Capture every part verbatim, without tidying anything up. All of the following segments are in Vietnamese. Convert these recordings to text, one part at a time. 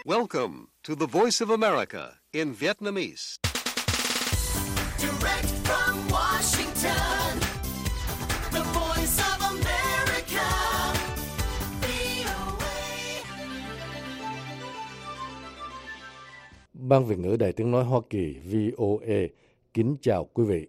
Welcome to the Voice of America in Vietnamese. Direct from Washington, the Voice of America, vê o a. Ban Việt ngữ Đài Tiếng nói Hoa Kỳ vê o a kính chào quý vị.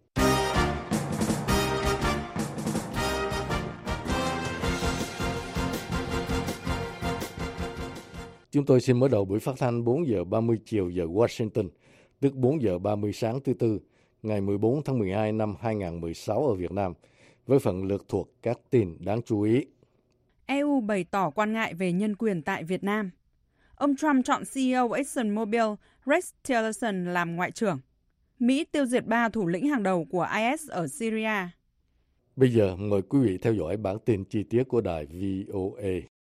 Chúng tôi xin mở đầu buổi phát thanh bốn giờ ba mươi chiều giờ Washington, tức bốn giờ ba mươi sáng thứ Tư, ngày mười bốn tháng mười hai năm hai nghìn không trăm mười sáu ở Việt Nam, với phần lược thuộc các tin đáng chú ý. e u bày tỏ quan ngại về nhân quyền tại Việt Nam. Ông Trump chọn xê e ô ExxonMobil Rex Tillerson làm ngoại trưởng. Mỹ tiêu diệt ba thủ lĩnh hàng đầu của i ét ở Syria. Bây giờ mời quý vị theo dõi bản tin chi tiết của đài vê o a.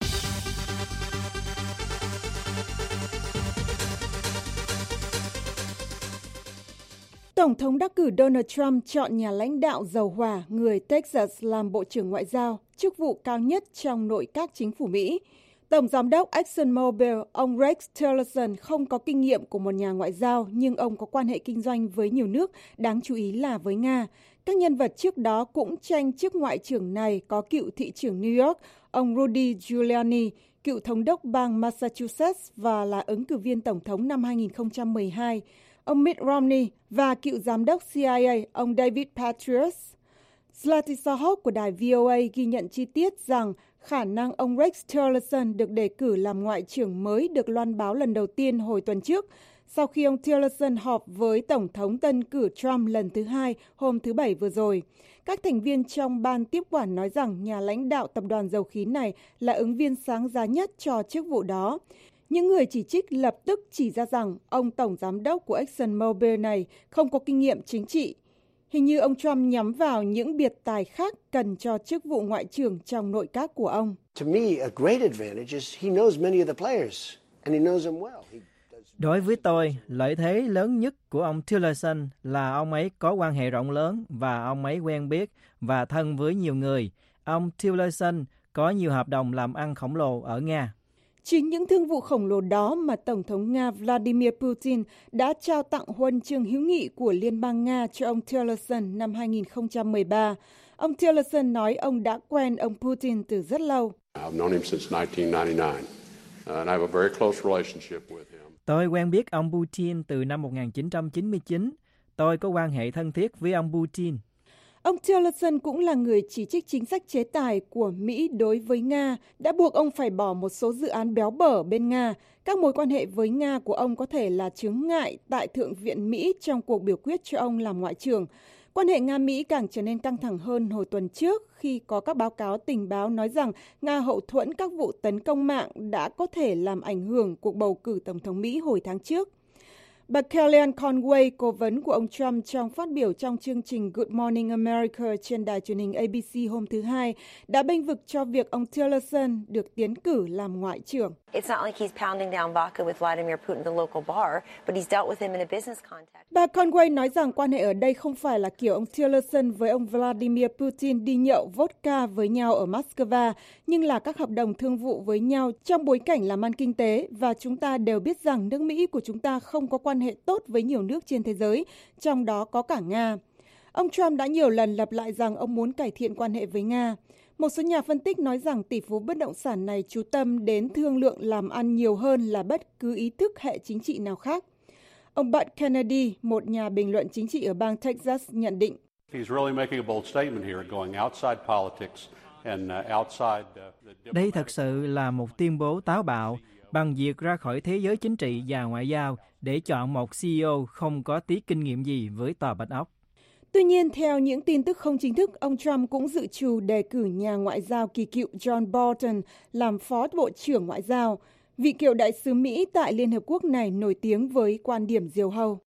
Tổng thống đắc cử Donald Trump chọn nhà lãnh đạo giàu hỏa người Texas làm Bộ trưởng Ngoại giao, chức vụ cao nhất trong nội các chính phủ Mỹ. Tổng giám đốc ExxonMobil, ông Rex Tillerson không có kinh nghiệm của một nhà ngoại giao, nhưng ông có quan hệ kinh doanh với nhiều nước, đáng chú ý là với Nga. Các nhân vật trước đó cũng tranh chức ngoại trưởng này có cựu thị trưởng New York, ông Rudy Giuliani, cựu thống đốc bang Massachusetts và là ứng cử viên tổng thống năm hai nghìn không trăm mười hai, ông Mitt Romney và cựu giám đốc xê i a, ông David Petraeus. Zlati Sahok của đài vê o a ghi nhận chi tiết rằng khả năng ông Rex Tillerson được đề cử làm ngoại trưởng mới được loan báo lần đầu tiên hồi tuần trước, sau khi ông Tillerson họp với Tổng thống tân cử Trump lần thứ hai hôm thứ Bảy vừa rồi. Các thành viên trong ban tiếp quản nói rằng nhà lãnh đạo tập đoàn dầu khí này là ứng viên sáng giá nhất cho chức vụ đó. Những người chỉ trích lập tức chỉ ra rằng ông tổng giám đốc của ExxonMobil này không có kinh nghiệm chính trị. Hình như ông Trump nhắm vào những biệt tài khác cần cho chức vụ ngoại trưởng trong nội các của ông. Đối với tôi, lợi thế lớn nhất của ông Tillerson là ông ấy có quan hệ rộng lớn và ông ấy quen biết và thân với nhiều người. Ông Tillerson có nhiều hợp đồng làm ăn khổng lồ ở Nga. Chính những thương vụ khổng lồ đó mà Tổng thống Nga Vladimir Putin đã trao tặng huân chương hữu nghị của Liên bang Nga cho ông Tillerson năm hai nghìn không trăm mười ba. Ông Tillerson nói ông đã quen ông Putin từ rất lâu. Tôi quen biết ông Putin từ năm một nghìn chín trăm chín mươi chín. Tôi có quan hệ thân thiết với ông Putin. Ông Tillerson cũng là người chỉ trích chính sách chế tài của Mỹ đối với Nga, đã buộc ông phải bỏ một số dự án béo bở bên Nga. Các mối quan hệ với Nga của ông có thể là chướng ngại tại Thượng viện Mỹ trong cuộc biểu quyết cho ông làm ngoại trưởng. Quan hệ Nga-Mỹ càng trở nên căng thẳng hơn hồi tuần trước khi có các báo cáo tình báo nói rằng Nga hậu thuẫn các vụ tấn công mạng đã có thể làm ảnh hưởng cuộc bầu cử Tổng thống Mỹ hồi tháng trước. Bà Kellyanne Conway, cố vấn của ông Trump trong phát biểu trong chương trình Good Morning America trên đài truyền hình a bê xê hôm thứ Hai, đã bênh vực cho việc ông Tillerson được tiến cử làm ngoại trưởng. Bà Conway nói rằng quan hệ ở đây không phải là kiểu ông Tillerson với ông Vladimir Putin đi nhậu vodka với nhau ở Moscow, nhưng là các hợp đồng thương vụ với nhau trong bối cảnh làm ăn kinh tế, và chúng ta đều biết rằng nước Mỹ của chúng ta không có quan hệ tốt với nhiều nước trên thế giới, trong đó có cả Nga. Ông Trump đã nhiều lần lặp lại rằng ông muốn cải thiện quan hệ với Nga. Một số nhà phân tích nói rằng tỷ phú bất động sản này chú tâm đến thương lượng làm ăn nhiều hơn là bất cứ ý thức hệ chính trị nào khác. Ông Bud Kennedy, một nhà bình luận chính trị ở bang Texas, nhận định. Đây thật sự là một tuyên bố táo bạo bằng việc ra khỏi thế giới chính trị và ngoại giao để chọn một xê e ô không có tí kinh nghiệm gì với Tòa Bạch Ốc. Tuy nhiên, theo những tin tức không chính thức, ông Trump cũng dự trù đề cử nhà ngoại giao kỳ cựu John Bolton làm phó bộ trưởng ngoại giao. Vị cựu đại sứ Mỹ tại Liên Hợp Quốc này nổi tiếng với quan điểm diều hâu.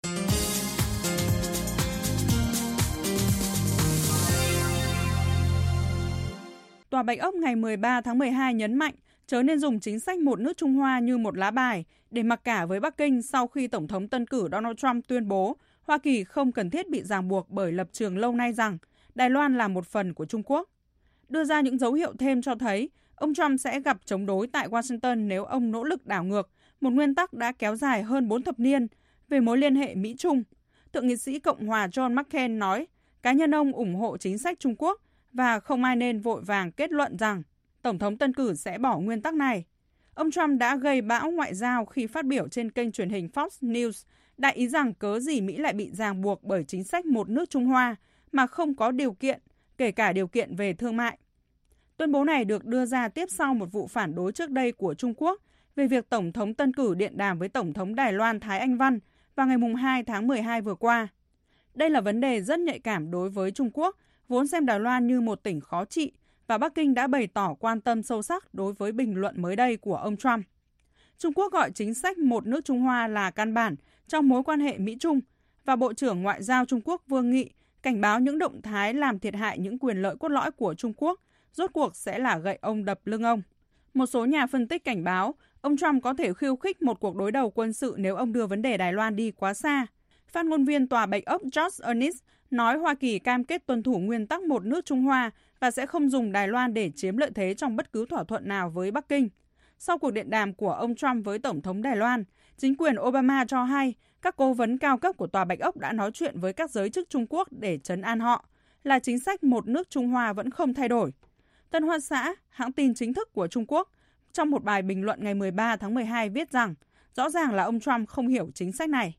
Tòa Bạch Ốc ngày mười ba tháng mười hai nhấn mạnh chớ nên dùng chính sách một nước Trung Hoa như một lá bài để mặc cả với Bắc Kinh sau khi Tổng thống tân cử Donald Trump tuyên bố Hoa Kỳ không cần thiết bị ràng buộc bởi lập trường lâu nay rằng Đài Loan là một phần của Trung Quốc. Đưa ra những dấu hiệu thêm cho thấy ông Trump sẽ gặp chống đối tại Washington nếu ông nỗ lực đảo ngược một nguyên tắc đã kéo dài hơn bốn thập niên về mối liên hệ Mỹ-Trung. Thượng nghị sĩ Cộng hòa John McCain nói, cá nhân ông ủng hộ chính sách Trung Quốc và không ai nên vội vàng kết luận rằng Tổng thống tân cử sẽ bỏ nguyên tắc này. Ông Trump đã gây bão ngoại giao khi phát biểu trên kênh truyền hình Fox News, đại ý rằng cớ gì Mỹ lại bị ràng buộc bởi chính sách một nước Trung Hoa mà không có điều kiện, kể cả điều kiện về thương mại. Tuyên bố này được đưa ra tiếp sau một vụ phản đối trước đây của Trung Quốc về việc Tổng thống tân cử điện đàm với Tổng thống Đài Loan Thái Anh Văn vào ngày hai tháng mười hai vừa qua. Đây là vấn đề rất nhạy cảm đối với Trung Quốc, vốn xem Đài Loan như một tỉnh khó trị, và Bắc Kinh đã bày tỏ quan tâm sâu sắc đối với bình luận mới đây của ông Trump. Trung Quốc gọi chính sách một nước Trung Hoa là căn bản trong mối quan hệ Mỹ-Trung, và Bộ trưởng Ngoại giao Trung Quốc Vương Nghị cảnh báo những động thái làm thiệt hại những quyền lợi cốt lõi của Trung Quốc rốt cuộc sẽ là gậy ông đập lưng ông. Một số nhà phân tích cảnh báo ông Trump có thể khiêu khích một cuộc đối đầu quân sự nếu ông đưa vấn đề Đài Loan đi quá xa. Phát ngôn viên Tòa Bạch Ốc George Ernest nói Hoa Kỳ cam kết tuân thủ nguyên tắc một nước Trung Hoa và sẽ không dùng Đài Loan để chiếm lợi thế trong bất cứ thỏa thuận nào với Bắc Kinh. Sau cuộc điện đàm của ông Trump với Tổng thống Đài Loan, chính quyền Obama cho hay các cố vấn cao cấp của Tòa Bạch Ốc đã nói chuyện với các giới chức Trung Quốc để trấn an họ, là chính sách một nước Trung Hoa vẫn không thay đổi. Tân Hoa Xã, hãng tin chính thức của Trung Quốc, trong một bài bình luận ngày mười ba tháng mười hai viết rằng rõ ràng là ông Trump không hiểu chính sách này.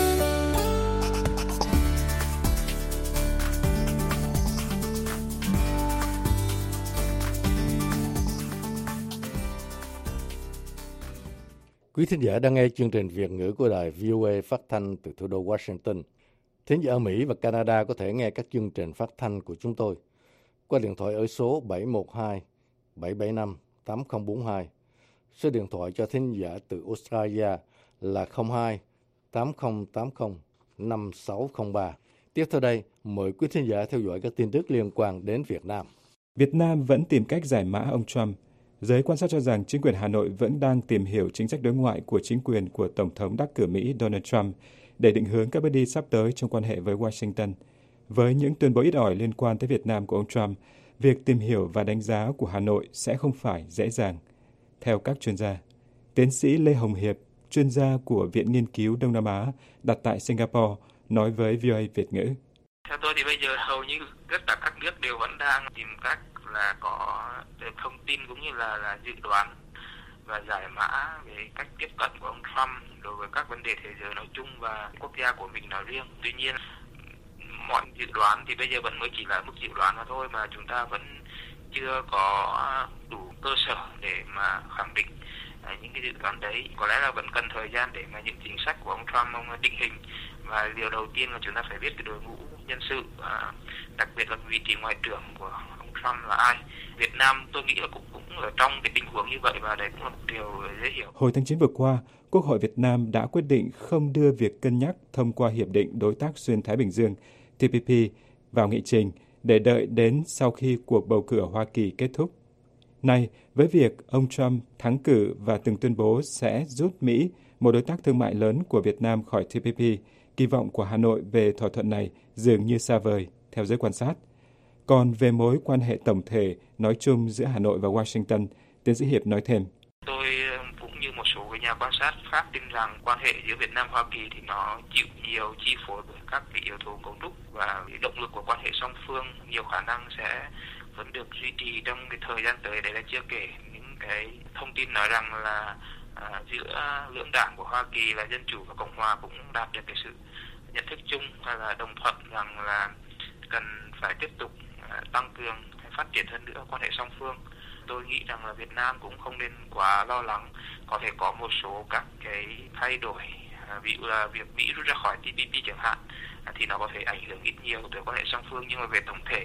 Quý thính giả đang nghe chương trình Việt ngữ của đài vê o a phát thanh từ thủ đô Washington. Thính giả ở Mỹ và Canada có thể nghe các chương trình phát thanh của chúng tôi qua điện thoại ở số bảy một hai bảy bảy năm tám không bốn hai. Số điện thoại cho thính giả từ Australia là không hai tám không tám không năm sáu không ba. Tiếp theo đây, mời quý thính giả theo dõi các tin tức liên quan đến Việt Nam. Việt Nam vẫn tìm cách giải mã ông Trump. Giới quan sát cho rằng chính quyền Hà Nội vẫn đang tìm hiểu chính sách đối ngoại của chính quyền của Tổng thống đắc cử Mỹ Donald Trump để định hướng các bước đi sắp tới trong quan hệ với Washington. Với những tuyên bố ít ỏi liên quan tới Việt Nam của ông Trump, việc tìm hiểu và đánh giá của Hà Nội sẽ không phải dễ dàng. Theo các chuyên gia, tiến sĩ Lê Hồng Hiệp, chuyên gia của Viện Nghiên cứu Đông Nam Á đặt tại Singapore, nói với vê o a Việt ngữ. Theo tôi thì bây giờ hầu như tất cả các nước đều vẫn đang tìm cách là có thông tin cũng như là, là dự đoán và giải mã về cách tiếp cận của ông Trump đối với các vấn đề thế giới nói chung và quốc gia của mình nói riêng. Tuy nhiên, mọi dự đoán thì bây giờ vẫn mới chỉ là mức dự đoán mà thôi, mà chúng ta vẫn chưa có đủ cơ sở để mà khẳng định những cái dự đoán đấy. Có lẽ là vẫn cần thời gian để mà những chính sách của ông Trump ông định hình, và điều đầu tiên là chúng ta phải biết cái đội ngũ nhân sự, đặc biệt là vị trí ngoại trưởng của ông Trump là ai. Việt Nam tôi nghĩ là cũng cũng ở trong cái tình huống như vậy, và đấy cũng là một điều dễ hiểu. Hồi tháng chín vừa qua, Quốc hội Việt Nam đã quyết định không đưa việc cân nhắc thông qua Hiệp định Đối tác Xuyên Thái Bình Dương T P P vào nghị trình để đợi đến sau khi cuộc bầu cử ở Hoa Kỳ kết thúc. Nay, với việc ông Trump thắng cử và từng tuyên bố sẽ rút Mỹ, một đối tác thương mại lớn của Việt Nam, khỏi T P P, kỳ vọng của Hà Nội về thỏa thuận này dường như xa vời, theo giới quan sát. Còn về mối quan hệ tổng thể nói chung giữa Hà Nội và Washington, tiến sĩ Hiệp nói thêm. Tôi cũng như một số cái nhà quan sát khác tin rằng quan hệ giữa Việt Nam và Hoa Kỳ thì nó chịu nhiều chi phối bởi các cái yếu tố cấu trúc, và cái động lực của quan hệ song phương nhiều khả năng sẽ vẫn được duy trì trong cái thời gian tới. Đấy là chưa kể những cái thông tin nói rằng là à, giữa lưỡng đảng của Hoa Kỳ là Dân Chủ và Cộng Hòa cũng đạt được cái sự nhận thức chung hay là đồng thuận rằng là cần phải tiếp tục à, tăng cường hay phát triển hơn nữa quan hệ song phương. Tôi nghĩ rằng là Việt Nam cũng không nên quá lo lắng, có thể có một số các cái thay đổi, à, ví dụ là việc Mỹ rút ra khỏi T P P chẳng hạn, à, thì nó có thể ảnh hưởng ít nhiều tới quan hệ song phương, nhưng mà về tổng thể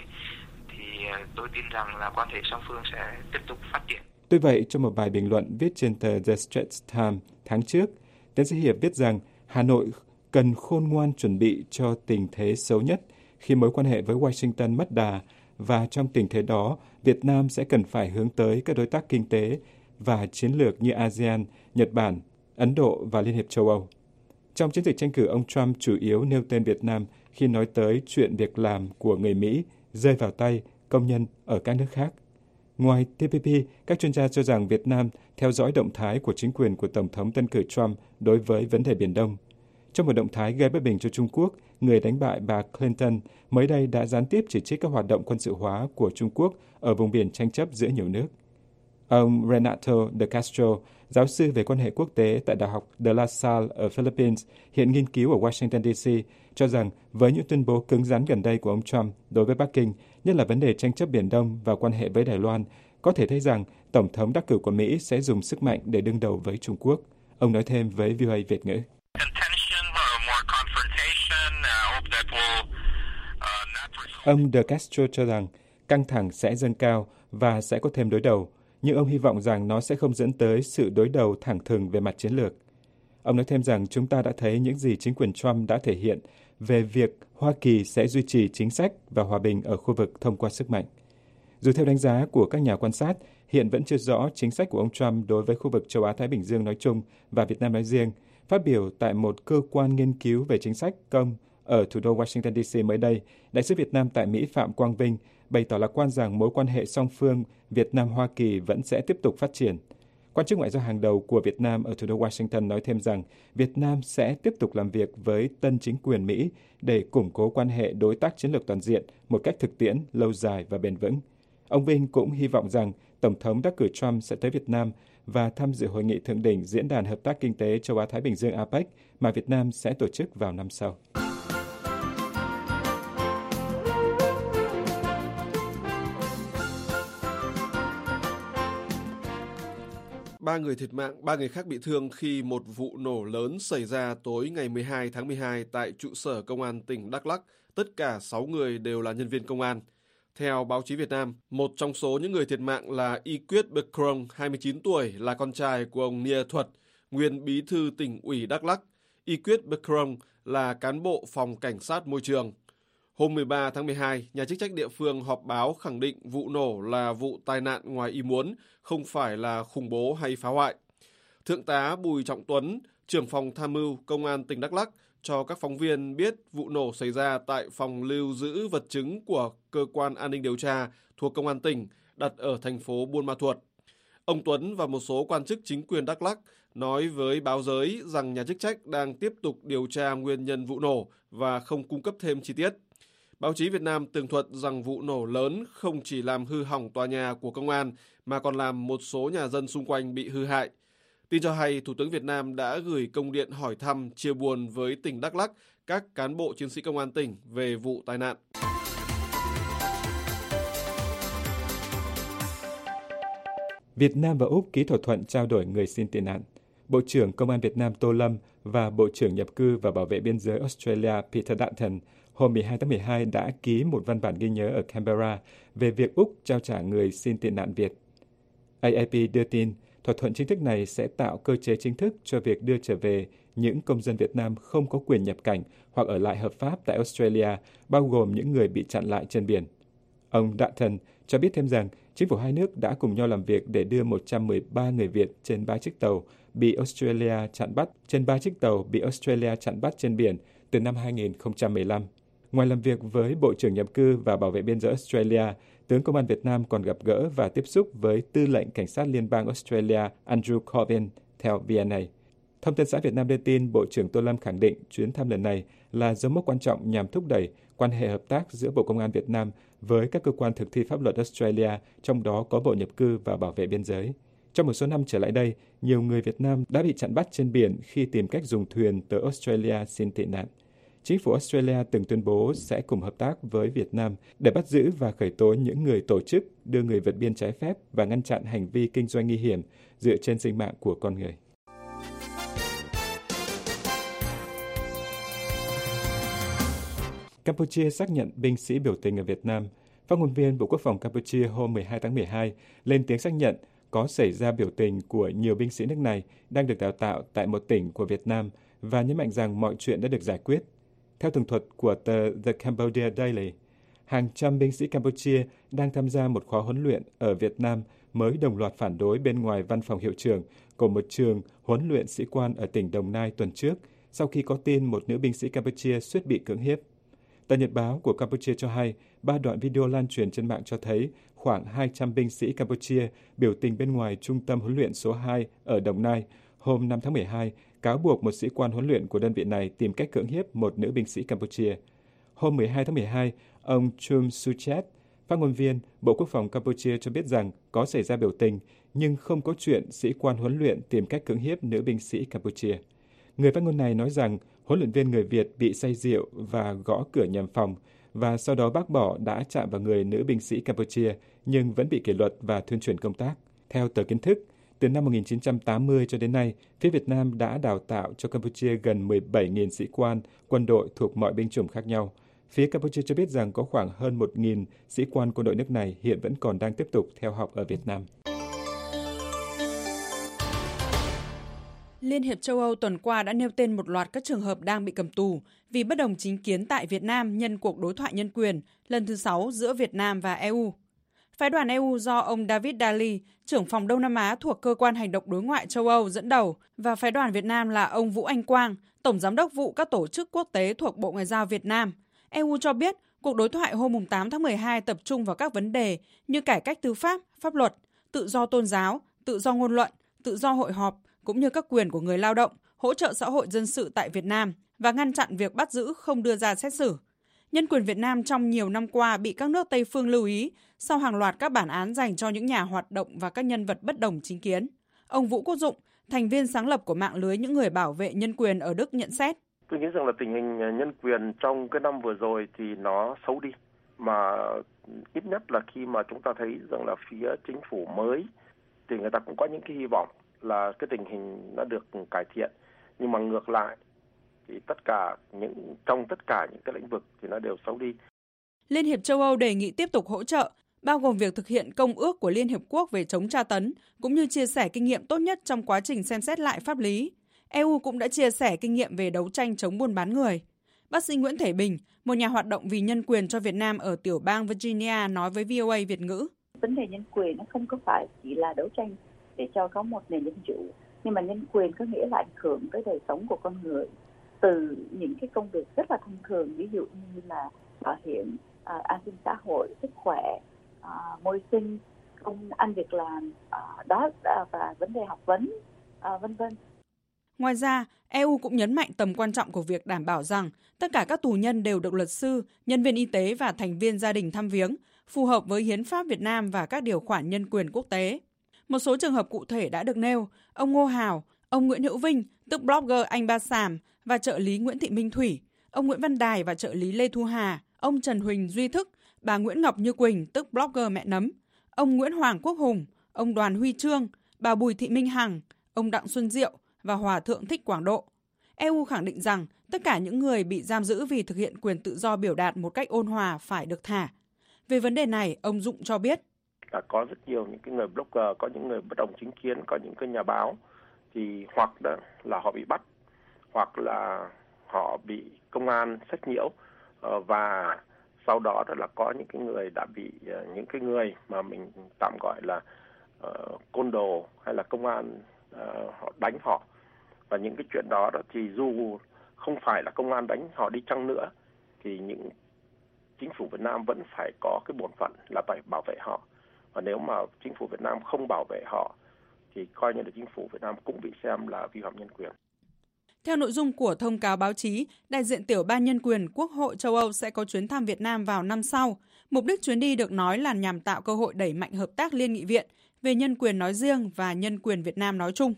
thì à, tôi tin rằng là quan hệ song phương sẽ tiếp tục phát triển. Tuy vậy, trong một bài bình luận viết trên tờ The Straits Times tháng trước, tiến sĩ Hiệp viết rằng Hà Nội cần khôn ngoan chuẩn bị cho tình thế xấu nhất khi mối quan hệ với Washington mất đà, và trong tình thế đó, Việt Nam sẽ cần phải hướng tới các đối tác kinh tế và chiến lược như a sê an, Nhật Bản, Ấn Độ và Liên hiệp châu Âu. Trong chiến dịch tranh cử, ông Trump chủ yếu nêu tên Việt Nam khi nói tới chuyện việc làm của người Mỹ rơi vào tay công nhân ở các nước khác. Ngoài tê pê pê, các chuyên gia cho rằng Việt Nam theo dõi động thái của chính quyền của Tổng thống tân cử Trump đối với vấn đề Biển Đông. Trong một động thái gây bất bình cho Trung Quốc, người đánh bại bà Clinton mới đây đã gián tiếp chỉ trích các hoạt động quân sự hóa của Trung Quốc ở vùng biển tranh chấp giữa nhiều nước. Ông Renato de Castro, giáo sư về quan hệ quốc tế tại Đại học De La Salle ở Philippines, hiện nghiên cứu ở Washington đê xê, cho rằng với những tuyên bố cứng rắn gần đây của ông Trump đối với Bắc Kinh, nhất là vấn đề tranh chấp Biển Đông và quan hệ với Đài Loan, có thể thấy rằng Tổng thống đắc cử của Mỹ sẽ dùng sức mạnh để đương đầu với Trung Quốc. Ông nói thêm với vê o a Việt ngữ. Ông De Castro cho rằng căng thẳng sẽ dâng cao và sẽ có thêm đối đầu, nhưng ông hy vọng rằng nó sẽ không dẫn tới sự đối đầu thẳng thừng về mặt chiến lược. Ông nói thêm rằng chúng ta đã thấy những gì chính quyền Trump đã thể hiện về việc Hoa Kỳ sẽ duy trì chính sách và hòa bình ở khu vực thông qua sức mạnh. Dù theo đánh giá của các nhà quan sát, hiện vẫn chưa rõ chính sách của ông Trump đối với khu vực châu Á-Thái Bình Dương nói chung và Việt Nam nói riêng. Phát biểu tại một cơ quan nghiên cứu về chính sách công ở thủ đô Washington đê xê mới đây, Đại sứ Việt Nam tại Mỹ Phạm Quang Vinh bày tỏ lạc quan rằng mối quan hệ song phương Việt Nam-Hoa Kỳ vẫn sẽ tiếp tục phát triển. Quan chức ngoại giao hàng đầu của Việt Nam ở thủ đô Washington nói thêm rằng Việt Nam sẽ tiếp tục làm việc với tân chính quyền Mỹ để củng cố quan hệ đối tác chiến lược toàn diện một cách thực tiễn, lâu dài và bền vững. Ông Vinh cũng hy vọng rằng Tổng thống đắc cử Trump sẽ tới Việt Nam và tham dự hội nghị thượng đỉnh Diễn đàn Hợp tác Kinh tế Châu Á-Thái Bình Dương a pếch mà Việt Nam sẽ tổ chức vào năm sau. Ba người thiệt mạng, ba người khác bị thương khi một vụ nổ lớn xảy ra tối ngày mười hai tháng mười hai tại trụ sở công an tỉnh Đắk Lắk. Tất cả sáu người đều là nhân viên công an. Theo báo chí Việt Nam, một trong số những người thiệt mạng là Y Quyết Bê Krông, hai mươi chín tuổi, là con trai của ông Nia Thuật, nguyên bí thư tỉnh ủy Đắk Lắk. Y Quyết Bê Krông là cán bộ phòng cảnh sát môi trường. Hôm mười ba tháng mười hai, nhà chức trách địa phương họp báo khẳng định vụ nổ là vụ tai nạn ngoài ý muốn, không phải là khủng bố hay phá hoại. Thượng tá Bùi Trọng Tuấn, trưởng phòng tham mưu Công an tỉnh Đắk Lắk, cho các phóng viên biết vụ nổ xảy ra tại phòng lưu giữ vật chứng của Cơ quan An ninh Điều tra thuộc Công an tỉnh đặt ở thành phố Buôn Ma Thuột. Ông Tuấn và một số quan chức chính quyền Đắk Lắk nói với báo giới rằng nhà chức trách đang tiếp tục điều tra nguyên nhân vụ nổ và không cung cấp thêm chi tiết. Báo chí Việt Nam tường thuật rằng vụ nổ lớn không chỉ làm hư hỏng tòa nhà của công an mà còn làm một số nhà dân xung quanh bị hư hại. Tin cho hay, Thủ tướng Việt Nam đã gửi công điện hỏi thăm, chia buồn với tỉnh Đắk Lắk, các cán bộ chiến sĩ công an tỉnh về vụ tai nạn. Việt Nam và Úc ký thỏa thuận trao đổi người xin tị nạn. Bộ trưởng Công an Việt Nam Tô Lâm và Bộ trưởng Nhập cư và Bảo vệ biên giới Australia Peter Dutton hôm mười hai tháng mười hai đã ký một văn bản ghi nhớ ở Canberra về việc Úc trao trả người xin tị nạn Việt. a ép pê đưa tin, thỏa thuận chính thức này sẽ tạo cơ chế chính thức cho việc đưa trở về những công dân Việt Nam không có quyền nhập cảnh hoặc ở lại hợp pháp tại Australia, bao gồm những người bị chặn lại trên biển. Ông Dutton cho biết thêm rằng chính phủ hai nước đã cùng nhau làm việc để đưa một trăm mười ba người Việt trên ba chiếc tàu bị Australia chặn bắt trên ba chiếc tàu bị Australia chặn bắt trên biển từ năm hai nghìn không trăm mười lăm. Ngoài làm việc với Bộ trưởng Nhập cư và Bảo vệ biên giới Australia, tướng Công an Việt Nam còn gặp gỡ và tiếp xúc với Tư lệnh Cảnh sát Liên bang Australia Andrew Colvin, theo vê en a. Thông tấn xã Việt Nam đưa tin Bộ trưởng Tô Lâm khẳng định chuyến thăm lần này là dấu mốc quan trọng nhằm thúc đẩy quan hệ hợp tác giữa Bộ Công an Việt Nam với các cơ quan thực thi pháp luật Australia, trong đó có Bộ Nhập cư và Bảo vệ biên giới. Trong một số năm trở lại đây, nhiều người Việt Nam đã bị chặn bắt trên biển khi tìm cách dùng thuyền tới Australia xin tị nạn. Chính phủ Australia từng tuyên bố sẽ cùng hợp tác với Việt Nam để bắt giữ và khởi tố những người tổ chức đưa người vượt biên trái phép và ngăn chặn hành vi kinh doanh nguy hiểm dựa trên sinh mạng của con người. Campuchia xác nhận binh sĩ biểu tình ở Việt Nam. Phát ngôn viên Bộ Quốc phòng Campuchia hôm mười hai tháng mười hai lên tiếng xác nhận có xảy ra biểu tình của nhiều binh sĩ nước này đang được đào tạo tại một tỉnh của Việt Nam và nhấn mạnh rằng mọi chuyện đã được giải quyết. Theo tường thuật của tờ The Cambodia Daily, hàng trăm binh sĩ Campuchia đang tham gia một khóa huấn luyện ở Việt Nam mới đồng loạt phản đối bên ngoài văn phòng hiệu trưởng của một trường huấn luyện sĩ quan ở tỉnh Đồng Nai tuần trước, sau khi có tin một nữ binh sĩ Campuchia suýt bị cưỡng hiếp. Tờ Nhật báo của Campuchia cho hay, ba đoạn video lan truyền trên mạng cho thấy khoảng hai trăm binh sĩ Campuchia biểu tình bên ngoài trung tâm huấn luyện số hai ở Đồng Nai hôm năm tháng mười hai, cáo buộc một sĩ quan huấn luyện của đơn vị này tìm cách cưỡng hiếp một nữ binh sĩ Campuchia. Hôm mười hai tháng mười hai, ông Chum Suchet, phát ngôn viên Bộ Quốc phòng Campuchia cho biết rằng có xảy ra biểu tình, nhưng không có chuyện sĩ quan huấn luyện tìm cách cưỡng hiếp nữ binh sĩ Campuchia. Người phát ngôn này nói rằng huấn luyện viên người Việt bị say rượu và gõ cửa nhầm phòng, và sau đó bác bỏ đã chạm vào người nữ binh sĩ Campuchia, nhưng vẫn bị kỷ luật và thuyên chuyển công tác. Theo tờ Kiến thức, từ năm một nghìn chín trăm tám mươi cho đến nay, phía Việt Nam đã đào tạo cho Campuchia gần mười bảy nghìn sĩ quan, quân đội thuộc mọi binh chủng khác nhau. Phía Campuchia cho biết rằng có khoảng hơn một nghìn sĩ quan quân đội nước này hiện vẫn còn đang tiếp tục theo học ở Việt Nam. Liên hiệp châu Âu tuần qua đã nêu tên một loạt các trường hợp đang bị cầm tù vì bất đồng chính kiến tại Việt Nam nhân cuộc đối thoại nhân quyền lần thứ sáu giữa Việt Nam và e u. Phái đoàn e u do ông David Daly, trưởng phòng Đông Nam Á thuộc Cơ quan Hành động Đối ngoại châu Âu dẫn đầu, và phái đoàn Việt Nam là ông Vũ Anh Quang, Tổng giám đốc vụ các tổ chức quốc tế thuộc Bộ Ngoại giao Việt Nam. e u cho biết cuộc đối thoại hôm tám tháng mười hai tập trung vào các vấn đề như cải cách tư pháp, pháp luật, tự do tôn giáo, tự do ngôn luận, tự do hội họp, cũng như các quyền của người lao động, hỗ trợ xã hội dân sự tại Việt Nam và ngăn chặn việc bắt giữ không đưa ra xét xử. Nhân quyền Việt Nam trong nhiều năm qua bị các nước Tây phương lưu ý sau hàng loạt các bản án dành cho những nhà hoạt động và các nhân vật bất đồng chính kiến. Ông Vũ Quốc Dụng, thành viên sáng lập của mạng lưới những người bảo vệ nhân quyền ở Đức nhận xét. Tôi nghĩ rằng là tình hình nhân quyền trong cái năm vừa rồi thì nó xấu đi. Mà ít nhất là khi mà chúng ta thấy rằng là phía chính phủ mới thì người ta cũng có những cái hy vọng là cái tình hình nó được cải thiện. Nhưng mà ngược lại thì tất cả những trong tất cả những cái lĩnh vực thì nó đều xấu đi. Liên hiệp châu Âu đề nghị tiếp tục hỗ trợ, bao gồm việc thực hiện công ước của Liên hiệp quốc về chống tra tấn, cũng như chia sẻ kinh nghiệm tốt nhất trong quá trình xem xét lại pháp lý. e u cũng đã chia sẻ kinh nghiệm về đấu tranh chống buôn bán người. Bác sĩ Nguyễn Thể Bình, một nhà hoạt động vì nhân quyền cho Việt Nam ở tiểu bang Virginia, nói với vê o a Việt ngữ. Vấn đề nhân quyền nó không có phải chỉ là đấu tranh để cho có một nền dân chủ, nhưng mà nhân quyền có nghĩa là ảnh hưởng tới đời sống của con người từ những cái công việc rất là thông thường, ví dụ như là bảo hiểm, à, an sinh xã hội, sức khỏe, à, môi sinh, công ăn việc làm, à, đó à, và vấn đề học vấn, à, vân vân. Ngoài ra, e u cũng nhấn mạnh tầm quan trọng của việc đảm bảo rằng tất cả các tù nhân đều được luật sư, nhân viên y tế và thành viên gia đình thăm viếng, phù hợp với hiến pháp Việt Nam và các điều khoản nhân quyền quốc tế. Một số trường hợp cụ thể đã được nêu: ông Ngô Hào, ông Nguyễn Hữu Vinh, tức blogger Anh Ba Sàm và trợ lý Nguyễn Thị Minh Thủy, ông Nguyễn Văn Đài và trợ lý Lê Thu Hà, ông Trần Huỳnh Duy Thức, bà Nguyễn Ngọc Như Quỳnh, tức blogger Mẹ Nấm, ông Nguyễn Hoàng Quốc Hùng, ông Đoàn Huy Trương, bà Bùi Thị Minh Hằng, ông Đặng Xuân Diệu và Hòa thượng Thích Quảng Độ. e u khẳng định rằng tất cả những người bị giam giữ vì thực hiện quyền tự do biểu đạt một cách ôn hòa phải được thả. Về vấn đề này, ông Dụng cho biết. Là có rất nhiều những cái người blogger, có những người bất đồng chính kiến, có những cái nhà báo thì hoặc là, là họ bị bắt, hoặc là họ bị công an sách nhiễu, và sau đó là có những cái người đã bị những cái người mà mình tạm gọi là uh, côn đồ hay là công an uh, họ đánh họ. Và những cái chuyện đó, đó thì dù không phải là công an đánh họ đi chăng nữa thì những chính phủ Việt Nam vẫn phải có cái bổn phận là phải bảo vệ họ. Và nếu mà chính phủ Việt Nam không bảo vệ họ thì coi như là chính phủ Việt Nam cũng bị xem là vi phạm nhân quyền. Theo nội dung của thông cáo báo chí, đại diện tiểu ban nhân quyền Quốc hội châu Âu sẽ có chuyến thăm Việt Nam vào năm sau. Mục đích chuyến đi được nói là nhằm tạo cơ hội đẩy mạnh hợp tác liên nghị viện về nhân quyền nói riêng và nhân quyền Việt Nam nói chung.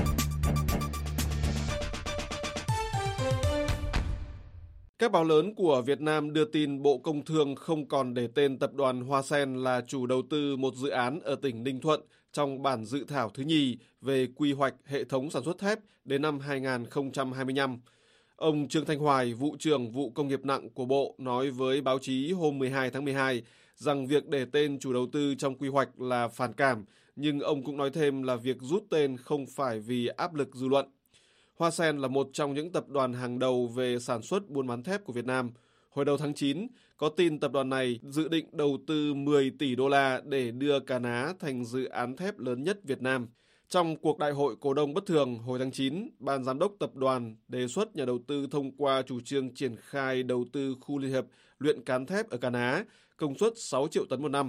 Các báo lớn của Việt Nam đưa tin Bộ Công Thương không còn để tên tập đoàn Hoa Sen là chủ đầu tư một dự án ở tỉnh Ninh Thuận trong bản dự thảo thứ nhì về quy hoạch hệ thống sản xuất thép đến năm hai không hai lăm. Ông Trương Thanh Hoài, vụ trưởng vụ công nghiệp nặng của Bộ, nói với báo chí hôm mười hai tháng mười hai rằng việc để tên chủ đầu tư trong quy hoạch là phản cảm, nhưng ông cũng nói thêm là việc rút tên không phải vì áp lực dư luận. Hoa Sen là một trong những tập đoàn hàng đầu về sản xuất buôn bán thép của Việt Nam. Hồi đầu tháng chín, có tin tập đoàn này dự định đầu tư mười tỷ đô la để đưa Cà Ná thành dự án thép lớn nhất Việt Nam. Trong cuộc đại hội cổ đông bất thường hồi tháng chín, Ban giám đốc tập đoàn đề xuất nhà đầu tư thông qua chủ trương triển khai đầu tư khu liên hiệp luyện cán thép ở Cà Ná, công suất sáu triệu tấn một năm.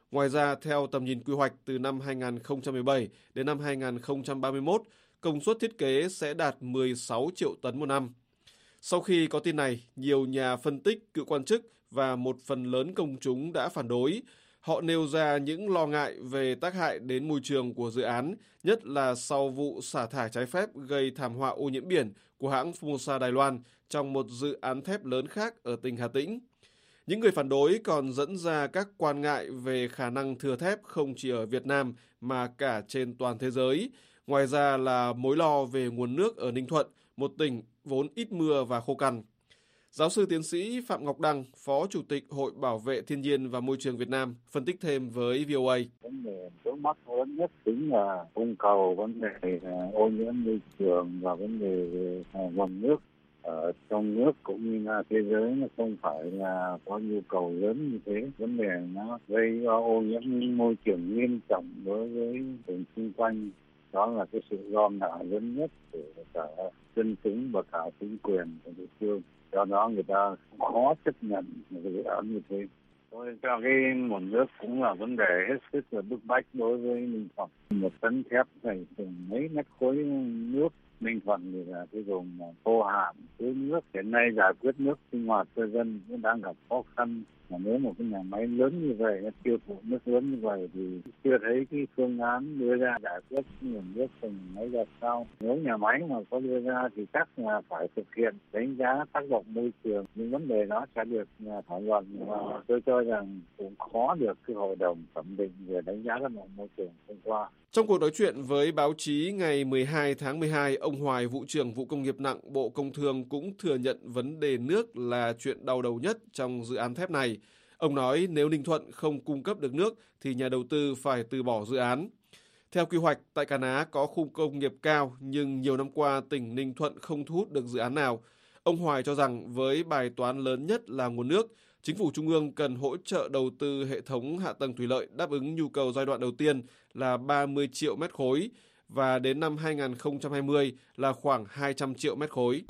Ngoài ra, theo tầm nhìn quy hoạch từ năm hai nghìn không trăm mười bảy đến năm hai nghìn không trăm ba mươi mốt, công suất thiết kế sẽ đạt mười sáu triệu tấn một năm. Sau khi có tin này, nhiều nhà phân tích, cựu quan chức và một phần lớn công chúng đã phản đối. Họ nêu ra những lo ngại về tác hại đến môi trường của dự án, nhất là sau vụ xả thải trái phép gây thảm họa ô nhiễm biển của hãng Formosa Đài Loan trong một dự án thép lớn khác ở tỉnh Hà Tĩnh. Những người phản đối còn dẫn ra các quan ngại về khả năng thừa thép không chỉ ở Việt Nam mà cả trên toàn thế giới. Ngoài ra là mối lo về nguồn nước ở Ninh Thuận, một tỉnh vốn ít mưa và khô cằn. Giáo sư tiến sĩ Phạm Ngọc Đăng, Phó Chủ tịch Hội Bảo vệ Thiên nhiên và Môi trường Việt Nam, phân tích thêm với vê o a. Vấn đề trước mắt lớn nhất chính là cung cầu, vấn đề ô nhiễm môi trường và vấn đề về nguồn nước ở trong nước cũng như là thế giới, nó không phải là có nhu cầu lớn như thế. Vấn đề nó gây ô nhiễm môi trường nghiêm trọng đối với vùng xung quanh. Đó là cái sự lo ngại lớn nhất của cả dân chúng và cả chính quyền của địa phương. Do đó người ta khó chấp nhận một cái dự án như thế. Tôi cho cái nguồn nước cũng là vấn đề hết sức là bức bách đối với Ninh Thuận. Một tấn thép phải từng mấy mét khối nước. Ninh Thuận thì là cái vùng khô hạn, thiếu nước. Hiện nay giải quyết nước sinh hoạt cho dân cũng đang gặp khó khăn. Mà nếu một cái nhà máy lớn như vậy, tiêu thụ nước lớn như vậy thì chưa thấy cái phương án đưa ra giải quyết nguồn nước từng mấy ra sao. Nếu nhà máy mà có đưa ra thì chắc là phải thực hiện đánh giá tác động môi trường. Nhưng vấn đề đó sẽ được thảo luận và tôi cho rằng cũng khó được cái hội đồng thẩm định về đánh giá tác động môi trường hôm qua. Trong cuộc nói chuyện với báo chí ngày mười hai tháng mười hai, ông Hoài, Vụ trưởng Vụ Công nghiệp nặng Bộ Công Thương cũng thừa nhận vấn đề nước là chuyện đau đầu nhất trong dự án thép này. Ông nói nếu Ninh Thuận không cung cấp được nước thì nhà đầu tư phải từ bỏ dự án. Theo quy hoạch, tại Cà Ná có khu công nghiệp cao nhưng nhiều năm qua tỉnh Ninh Thuận không thu hút được dự án nào. Ông Hoài cho rằng với bài toán lớn nhất là nguồn nước, Chính phủ Trung ương cần hỗ trợ đầu tư hệ thống hạ tầng thủy lợi đáp ứng nhu cầu giai đoạn đầu tiên là ba mươi triệu mét khối và đến năm hai nghìn không trăm hai mươi là khoảng hai trăm triệu mét khối.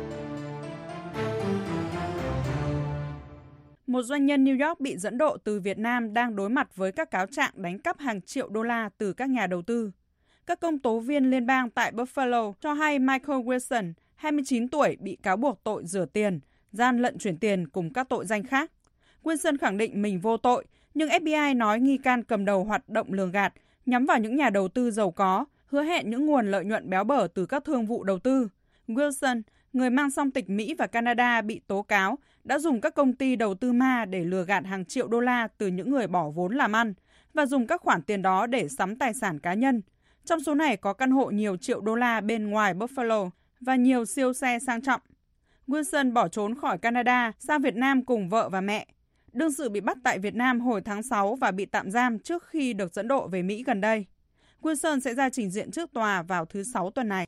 Một doanh nhân New York bị dẫn độ từ Việt Nam đang đối mặt với các cáo trạng đánh cắp hàng triệu đô la từ các nhà đầu tư. Các công tố viên liên bang tại Buffalo cho hay Michael Wilson, hai mươi chín tuổi, bị cáo buộc tội rửa tiền, gian lận chuyển tiền cùng các tội danh khác. Wilson khẳng định mình vô tội, nhưng ép bê i nói nghi can cầm đầu hoạt động lường gạt nhắm vào những nhà đầu tư giàu có, hứa hẹn những nguồn lợi nhuận béo bở từ các thương vụ đầu tư. Wilson, người mang song tịch Mỹ và Canada, bị tố cáo đã dùng các công ty đầu tư ma để lừa gạt hàng triệu đô la từ những người bỏ vốn làm ăn và dùng các khoản tiền đó để sắm tài sản cá nhân. Trong số này có căn hộ nhiều triệu đô la bên ngoài Buffalo và nhiều siêu xe sang trọng. Wilson bỏ trốn khỏi Canada sang Việt Nam cùng vợ và mẹ. Đương sự bị bắt tại Việt Nam hồi tháng sáu và bị tạm giam trước khi được dẫn độ về Mỹ gần đây. Wilson sẽ ra trình diện trước tòa vào thứ Sáu tuần này.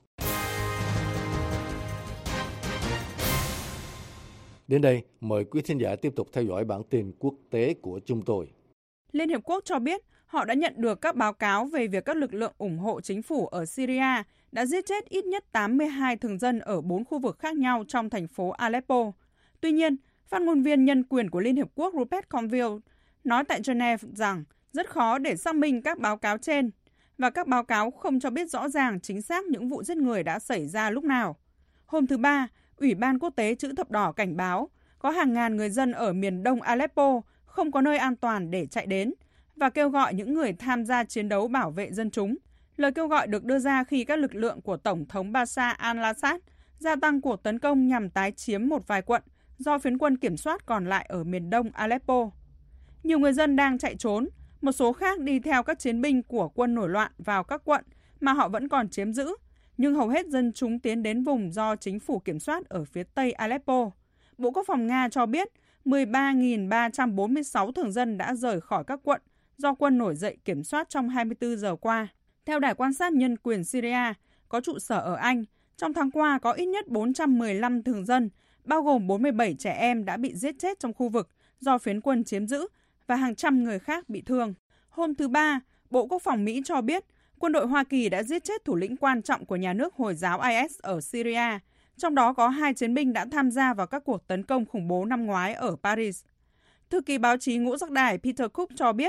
Đến đây, mời quý thính giả tiếp tục theo dõi bản tin quốc tế của chúng tôi. Liên Hiệp Quốc cho biết họ đã nhận được các báo cáo về việc các lực lượng ủng hộ chính phủ ở Syria đã giết chết ít nhất tám mươi hai thường dân ở bốn khu vực khác nhau trong thành phố Aleppo. Tuy nhiên, phát ngôn viên nhân quyền của Liên Hiệp Quốc Rupert Colville nói tại Geneva rằng rất khó để xác minh các báo cáo trên và các báo cáo không cho biết rõ ràng chính xác những vụ giết người đã xảy ra lúc nào. Hôm thứ Ba, Ủy ban Quốc tế Chữ Thập Đỏ cảnh báo có hàng ngàn người dân ở miền đông Aleppo không có nơi an toàn để chạy đến và kêu gọi những người tham gia chiến đấu bảo vệ dân chúng. Lời kêu gọi được đưa ra khi các lực lượng của Tổng thống Bashar al-Assad gia tăng cuộc tấn công nhằm tái chiếm một vài quận do phiến quân kiểm soát còn lại ở miền đông Aleppo. Nhiều người dân đang chạy trốn, một số khác đi theo các chiến binh của quân nổi loạn vào các quận mà họ vẫn còn chiếm giữ, nhưng hầu hết dân chúng tiến đến vùng do chính phủ kiểm soát ở phía tây Aleppo. Bộ Quốc phòng Nga cho biết mười ba nghìn ba trăm bốn mươi sáu thường dân đã rời khỏi các quận do quân nổi dậy kiểm soát trong hai mươi tư giờ qua. Theo Đài quan sát nhân quyền Syria, có trụ sở ở Anh, trong tháng qua có ít nhất bốn trăm mười lăm thường dân, bao gồm bốn mươi bảy trẻ em đã bị giết chết trong khu vực do phiến quân chiếm giữ và hàng trăm người khác bị thương. Hôm thứ Ba, Bộ Quốc phòng Mỹ cho biết quân đội Hoa Kỳ đã giết chết thủ lĩnh quan trọng của nhà nước Hồi giáo i ét ở Syria, trong đó có hai chiến binh đã tham gia vào các cuộc tấn công khủng bố năm ngoái ở Paris. Thư ký báo chí Ngũ Giác Đài Peter Cook cho biết,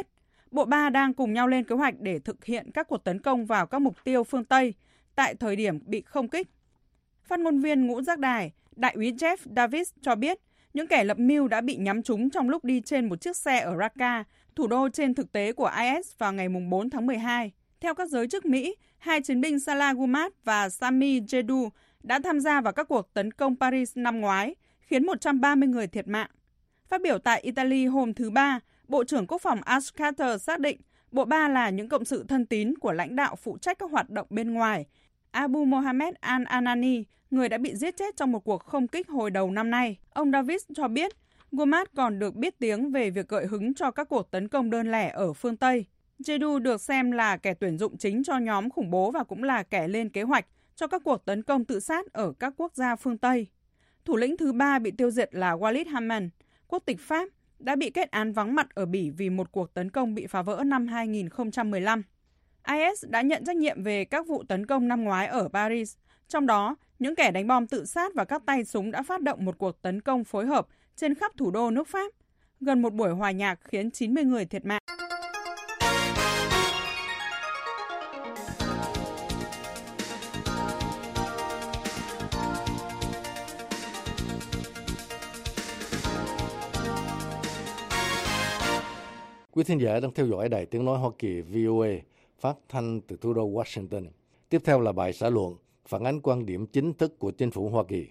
Bộ Ba đang cùng nhau lên kế hoạch để thực hiện các cuộc tấn công vào các mục tiêu phương Tây tại thời điểm bị không kích. Phát ngôn viên Ngũ Giác Đài, Đại úy Jeff Davis cho biết những kẻ lập mưu đã bị nhắm trúng trong lúc đi trên một chiếc xe ở Raqqa, thủ đô trên thực tế của i ét vào ngày bốn tháng mười hai. Theo các giới chức Mỹ, hai chiến binh Salah Gumad và Sami Jedu đã tham gia vào các cuộc tấn công Paris năm ngoái, khiến một trăm ba mươi người thiệt mạng. Phát biểu tại Italy hôm thứ Ba, Bộ trưởng Quốc phòng Ash Carter xác định Bộ Ba là những cộng sự thân tín của lãnh đạo phụ trách các hoạt động bên ngoài, Abu Mohammed al-Anani, người đã bị giết chết trong một cuộc không kích hồi đầu năm nay. Ông Davis cho biết, Gumad còn được biết tiếng về việc gợi hứng cho các cuộc tấn công đơn lẻ ở phương Tây. Jedu được xem là kẻ tuyển dụng chính cho nhóm khủng bố và cũng là kẻ lên kế hoạch cho các cuộc tấn công tự sát ở các quốc gia phương Tây. Thủ lĩnh thứ ba bị tiêu diệt là Walid Hamman, quốc tịch Pháp, đã bị kết án vắng mặt ở Bỉ vì một cuộc tấn công bị phá vỡ năm hai nghìn không trăm mười lăm. i ét đã nhận trách nhiệm về các vụ tấn công năm ngoái ở Paris, trong đó những kẻ đánh bom tự sát và các tay súng đã phát động một cuộc tấn công phối hợp trên khắp thủ đô nước Pháp. Gần một buổi hòa nhạc khiến chín mươi người thiệt mạng. Quý thính giả đang theo dõi Đài Tiếng Nói Hoa Kỳ vê o a phát thanh từ thủ đô Washington. Tiếp theo là bài xã luận phản ánh quan điểm chính thức của chính phủ Hoa Kỳ.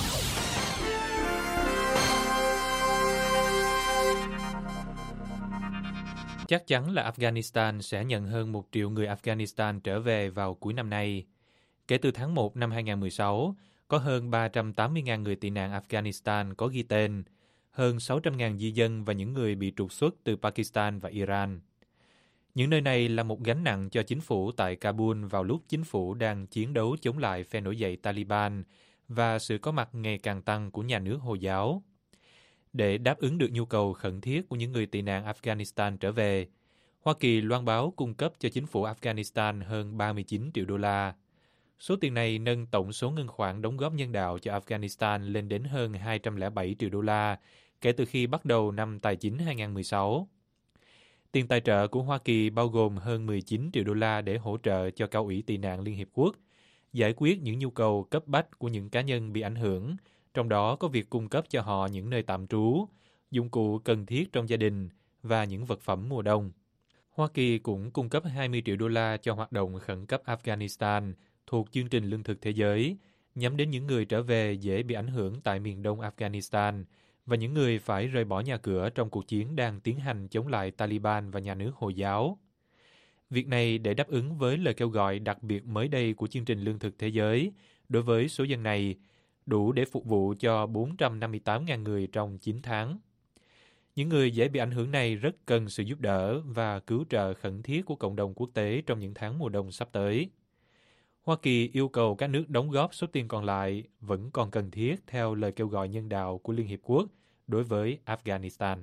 Chắc chắn là Afghanistan sẽ nhận hơn một triệu người Afghanistan trở về vào cuối năm nay. Kể từ tháng một năm hai nghìn không trăm mười sáu, có hơn ba trăm tám mươi nghìn người tị nạn Afghanistan có ghi tên, hơn sáu trăm nghìn di dân và những người bị trục xuất từ Pakistan và Iran. Những nơi này là một gánh nặng cho chính phủ tại Kabul vào lúc chính phủ đang chiến đấu chống lại phe nổi dậy Taliban và sự có mặt ngày càng tăng của nhà nước Hồi giáo. Để đáp ứng được nhu cầu khẩn thiết của những người tị nạn Afghanistan trở về, Hoa Kỳ loan báo cung cấp cho chính phủ Afghanistan hơn ba mươi chín triệu đô la. Số tiền này nâng tổng số ngân khoản đóng góp nhân đạo cho Afghanistan lên đến hơn hai trăm lẻ bảy triệu đô la kể từ khi bắt đầu năm tài chính hai nghìn không trăm mười sáu. Tiền tài trợ của Hoa Kỳ bao gồm hơn mười chín triệu đô la để hỗ trợ cho Cao ủy tị nạn Liên Hiệp Quốc, giải quyết những nhu cầu cấp bách của những cá nhân bị ảnh hưởng, trong đó có việc cung cấp cho họ những nơi tạm trú, dụng cụ cần thiết trong gia đình và những vật phẩm mùa đông. Hoa Kỳ cũng cung cấp hai mươi triệu đô la cho hoạt động khẩn cấp Afghanistan thuộc chương trình Lương thực Thế giới, nhắm đến những người trở về dễ bị ảnh hưởng tại miền đông Afghanistan và những người phải rời bỏ nhà cửa trong cuộc chiến đang tiến hành chống lại Taliban và nhà nước Hồi giáo. Việc này để đáp ứng với lời kêu gọi đặc biệt mới đây của chương trình Lương thực Thế giới đối với số dân này, đủ để phục vụ cho bốn trăm năm mươi tám nghìn người trong chín tháng. Những người dễ bị ảnh hưởng này rất cần sự giúp đỡ và cứu trợ khẩn thiết của cộng đồng quốc tế trong những tháng mùa đông sắp tới. Hoa Kỳ yêu cầu các nước đóng góp số tiền còn lại vẫn còn cần thiết theo lời kêu gọi nhân đạo của Liên Hiệp Quốc đối với Afghanistan.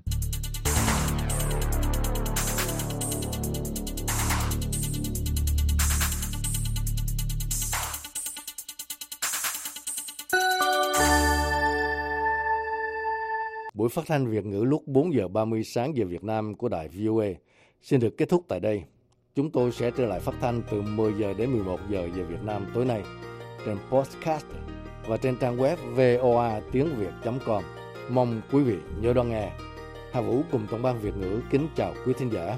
Buổi phát thanh Việt ngữ lúc bốn giờ ba mươi sáng giờ Việt Nam của đài vê o a xin được kết thúc tại đây. Chúng tôi sẽ trở lại phát thanh từ mười giờ đến mười một giờ giờ Việt Nam tối nay trên podcast và trên trang web voa tiếng việt chấm com. Mong quý vị nhớ đón nghe. Hà Vũ cùng tổng ban Việt ngữ kính chào quý thính giả.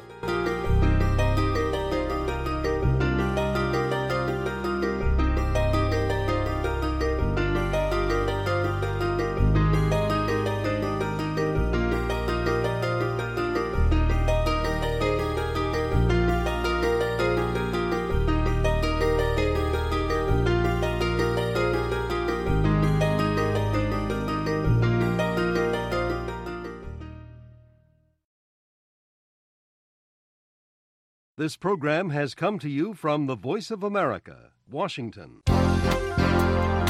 This program has come to you from the Voice of America, Washington.